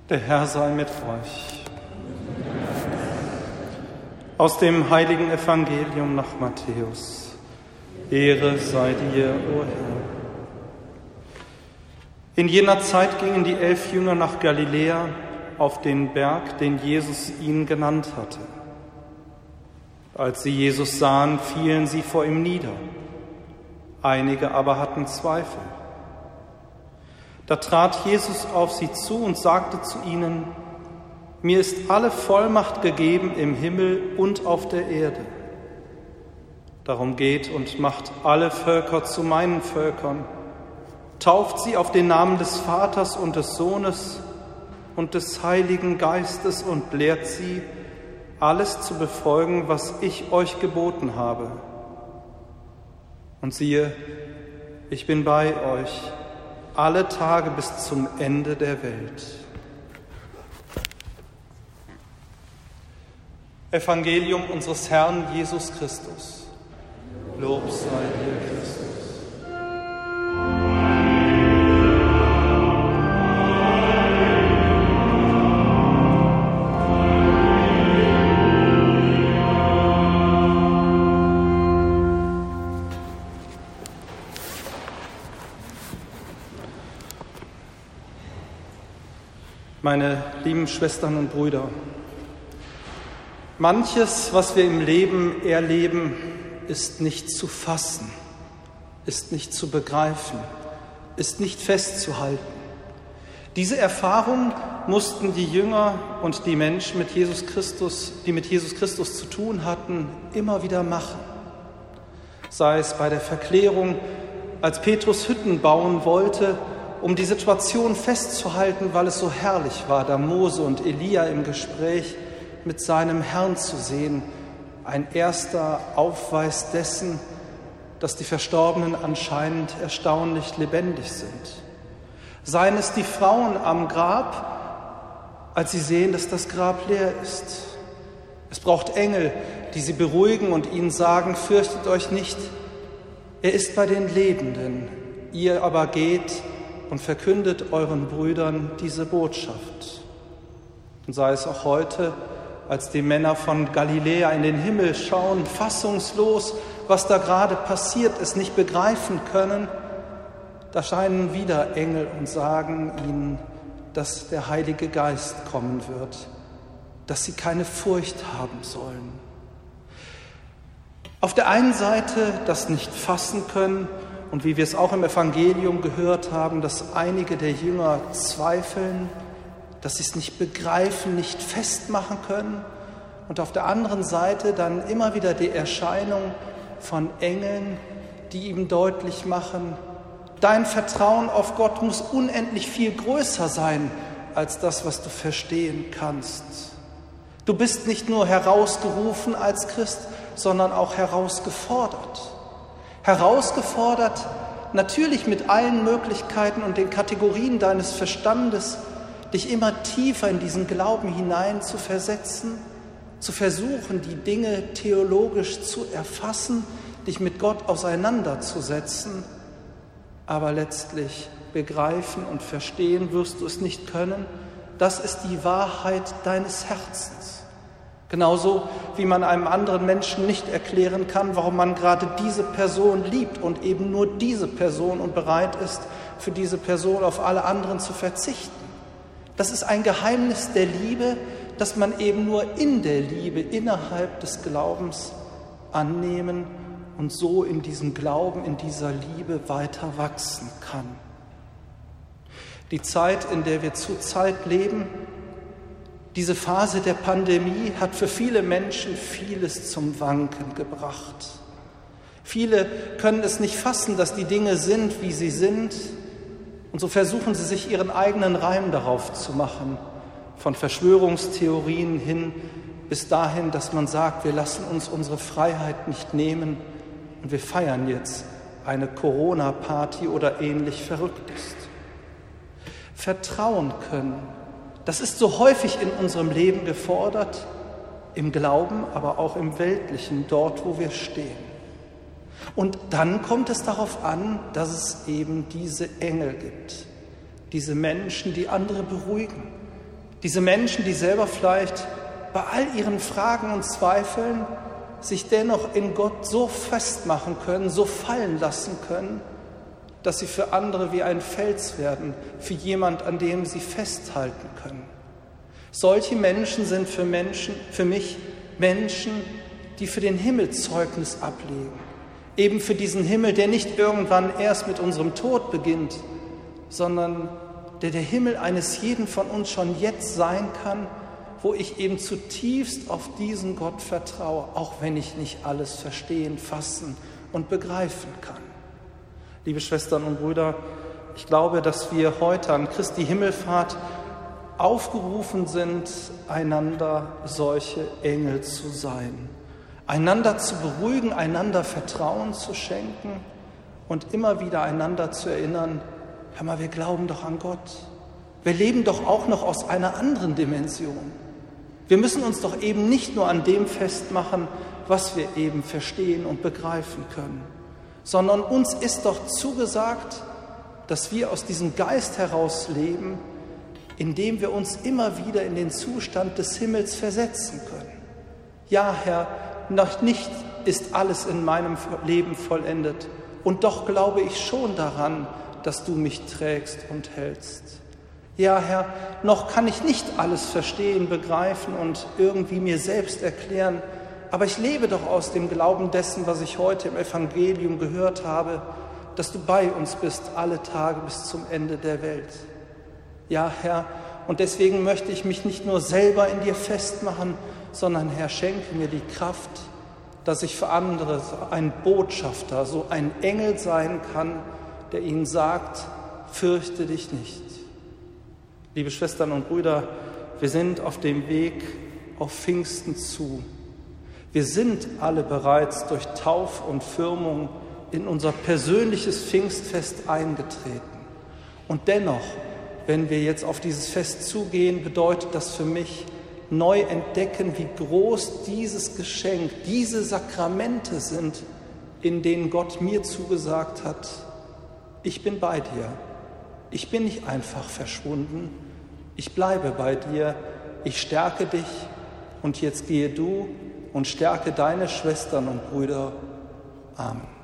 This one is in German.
Der Herr sei mit euch. Aus dem heiligen Evangelium nach Matthäus. Ehre sei dir, o Herr. In jener Zeit gingen die 11 Jünger nach Galiläa auf den Berg, den Jesus ihnen genannt hatte. Als sie Jesus sahen, fielen sie vor ihm nieder. Einige aber hatten Zweifel. Da trat Jesus auf sie zu und sagte zu ihnen: Mir ist alle Vollmacht gegeben im Himmel und auf der Erde. Darum geht und macht alle Völker zu meinen Völkern, tauft sie auf den Namen des Vaters und des Sohnes und des Heiligen Geistes und lehrt sie, alles zu befolgen, was ich euch geboten habe. Und siehe, ich bin bei euch alle Tage bis zum Ende der Welt. Evangelium unseres Herrn Jesus Christus. Lob sei dir, Christus. Meine lieben Schwestern und Brüder, manches, was wir im Leben erleben, ist nicht zu fassen, ist nicht zu begreifen, ist nicht festzuhalten. Diese Erfahrung mussten die Jünger und die Menschen mit Jesus Christus, die mit Jesus Christus zu tun hatten, immer wieder machen. Sei es bei der Verklärung, als Petrus Hütten bauen wollte, um die Situation festzuhalten, weil es so herrlich war, da Mose und Elia im Gespräch mit seinem Herrn zu sehen. Ein erster Aufweis dessen, dass die Verstorbenen anscheinend erstaunlich lebendig sind. Seien es die Frauen am Grab, als sie sehen, dass das Grab leer ist. Es braucht Engel, die sie beruhigen und ihnen sagen: Fürchtet euch nicht, er ist bei den Lebenden. Ihr aber geht und verkündet euren Brüdern diese Botschaft. Und sei es auch heute, als die Männer von Galiläa in den Himmel schauen, fassungslos, was da gerade passiert, es nicht begreifen können, da scheinen wieder Engel und sagen ihnen, dass der Heilige Geist kommen wird, dass sie keine Furcht haben sollen. Auf der einen Seite das nicht fassen können, und wie wir es auch im Evangelium gehört haben, dass einige der Jünger zweifeln, dass sie es nicht begreifen, nicht festmachen können. Und auf der anderen Seite dann immer wieder die Erscheinung von Engeln, die ihm deutlich machen: Dein Vertrauen auf Gott muss unendlich viel größer sein als das, was du verstehen kannst. Du bist nicht nur herausgerufen als Christ, sondern auch herausgefordert. Herausgefordert, natürlich mit allen Möglichkeiten und den Kategorien deines Verstandes, dich immer tiefer in diesen Glauben hinein zu versetzen, zu versuchen, die Dinge theologisch zu erfassen, dich mit Gott auseinanderzusetzen, aber letztlich begreifen und verstehen wirst du es nicht können. Das ist die Wahrheit deines Herzens. Genauso wie man einem anderen Menschen nicht erklären kann, warum man gerade diese Person liebt und eben nur diese Person und bereit ist, für diese Person auf alle anderen zu verzichten. Das ist ein Geheimnis der Liebe, das man eben nur in der Liebe, innerhalb des Glaubens annehmen und so in diesem Glauben, in dieser Liebe weiter wachsen kann. Die Zeit, in der wir zurzeit leben, diese Phase der Pandemie hat für viele Menschen vieles zum Wanken gebracht. Viele können es nicht fassen, dass die Dinge sind, wie sie sind. Und so versuchen sie sich ihren eigenen Reim darauf zu machen. Von Verschwörungstheorien hin bis dahin, dass man sagt, wir lassen uns unsere Freiheit nicht nehmen und wir feiern jetzt eine Corona-Party oder ähnlich Verrücktes. Vertrauen können. Das ist so häufig in unserem Leben gefordert, im Glauben, aber auch im Weltlichen, dort, wo wir stehen. Und dann kommt es darauf an, dass es eben diese Engel gibt, diese Menschen, die andere beruhigen, Diese Menschen, die selber vielleicht bei all ihren Fragen und Zweifeln sich dennoch in Gott so festmachen können, so fallen lassen können, dass sie für andere wie ein Fels werden, für jemand, an dem sie festhalten können. Solche Menschen sind für mich Menschen, die für den Himmel Zeugnis ablegen. Eben für diesen Himmel, der nicht irgendwann erst mit unserem Tod beginnt, sondern der Himmel eines jeden von uns schon jetzt sein kann, wo ich eben zutiefst auf diesen Gott vertraue, auch wenn ich nicht alles verstehen, fassen und begreifen kann. Liebe Schwestern und Brüder, ich glaube, dass wir heute an Christi Himmelfahrt aufgerufen sind, einander solche Engel zu sein, einander zu beruhigen, einander Vertrauen zu schenken und immer wieder einander zu erinnern, hör mal, wir glauben doch an Gott. Wir leben doch auch noch aus einer anderen Dimension. Wir müssen uns doch eben nicht nur an dem festmachen, was wir eben verstehen und begreifen können, sondern uns ist doch zugesagt, dass wir aus diesem Geist heraus leben, indem wir uns immer wieder in den Zustand des Himmels versetzen können. Ja, Herr, noch nicht ist alles in meinem Leben vollendet, und doch glaube ich schon daran, dass du mich trägst und hältst. Ja, Herr, noch kann ich nicht alles verstehen, begreifen und irgendwie mir selbst erklären, aber ich lebe doch aus dem Glauben dessen, was ich heute im Evangelium gehört habe, dass du bei uns bist alle Tage bis zum Ende der Welt. Ja, Herr, und deswegen möchte ich mich nicht nur selber in dir festmachen, sondern, Herr, schenke mir die Kraft, dass ich für andere so ein Botschafter, so ein Engel sein kann, der ihnen sagt, fürchte dich nicht. Liebe Schwestern und Brüder, wir sind auf dem Weg auf Pfingsten zu. Wir sind alle bereits durch Tauf und Firmung in unser persönliches Pfingstfest eingetreten. Und dennoch, wenn wir jetzt auf dieses Fest zugehen, bedeutet das für mich, neu entdecken, wie groß dieses Geschenk, diese Sakramente sind, in denen Gott mir zugesagt hat, ich bin bei dir. Ich bin nicht einfach verschwunden. Ich bleibe bei dir. Ich stärke dich. Und jetzt gehe du und stärke deine Schwestern und Brüder. Amen.